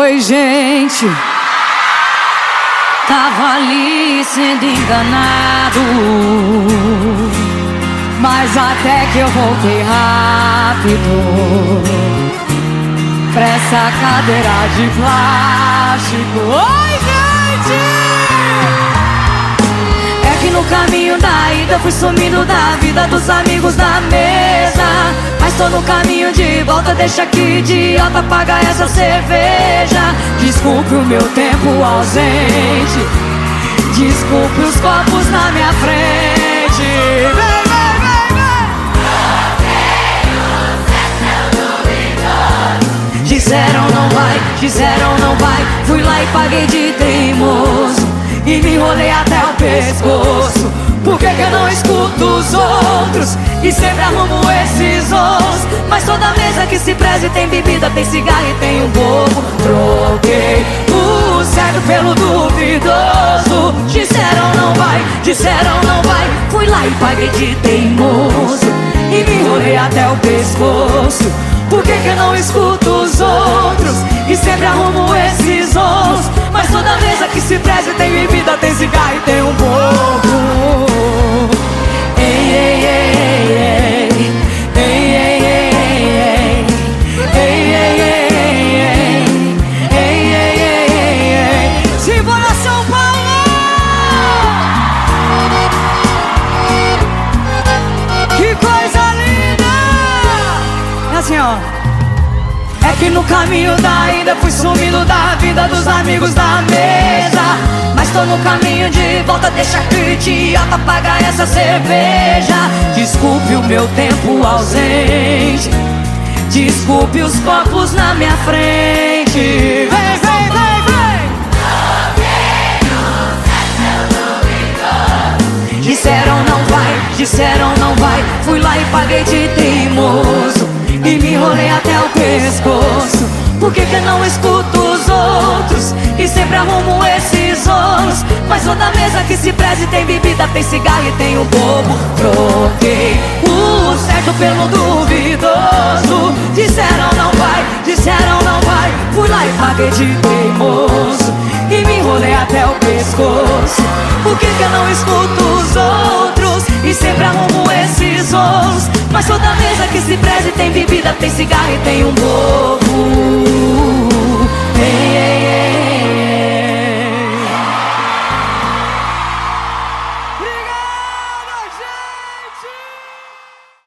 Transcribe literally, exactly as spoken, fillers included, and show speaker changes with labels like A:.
A: Oi, gente. Tava ali sendo enganado, mas até que eu voltei rápido pra essa cadeira de plástico. Oi, gente! É que no caminho da ida fui sumindo da vida dos amigos da mesa, mas tô no caminho de volta, deixa que idiota pagar essa cerveja. Desculpe o meu tempo ausente, desculpe os copos na minha frente. Vem, vem, vem, vem. Disseram não vai, disseram não vai, fui lá e paguei de teimoso e me enrolei até o pescoço. Por que que eu não escuto os outros e sempre arrumo esses os? Mas toda mesa que se preze tem bebida, tem cigarro e tem um bobo. Troquei o certo pelo duvidoso. Disseram não vai, disseram não vai, fui lá e paguei de teimoso e me enrolei até o pescoço. Por que que eu não escuto os outros e sempre arrumo esses os? Mas toda mesa que se preze tem bebida, tem cigarro e tem um bobo. Ei, ei, ei, ei, ei, ei, ei, ei, ei, ei. Simbora São Paulo! Que coisa linda! É assim, ó. É que no caminho da ida fui sumindo da vida dos amigos da mesa, mas tô no caminho de volta, deixa que o idiota pagar essa cerveja. Desculpe o meu tempo ausente, desculpe os copos na minha frente. Vem, vem, vem, vem. Disseram não vai, disseram não vai, fui lá e paguei de teimoso e me enrolei até o pescoço. Por que que eu não escuto os outros e sempre arrumo esses os? Mas toda mesa que se preze tem bebida, tem cigarro e tem um bobo. Troquei o certo pelo duvidoso. Disseram não vai, disseram não vai, fui lá e paguei de teimoso e me enrolei até o pescoço. Por que que eu não escuto os outros e sempre arrumo esses os? Mas toda mesa que se preze tem bebida, tem cigarro e tem um bobo. Ei, ei,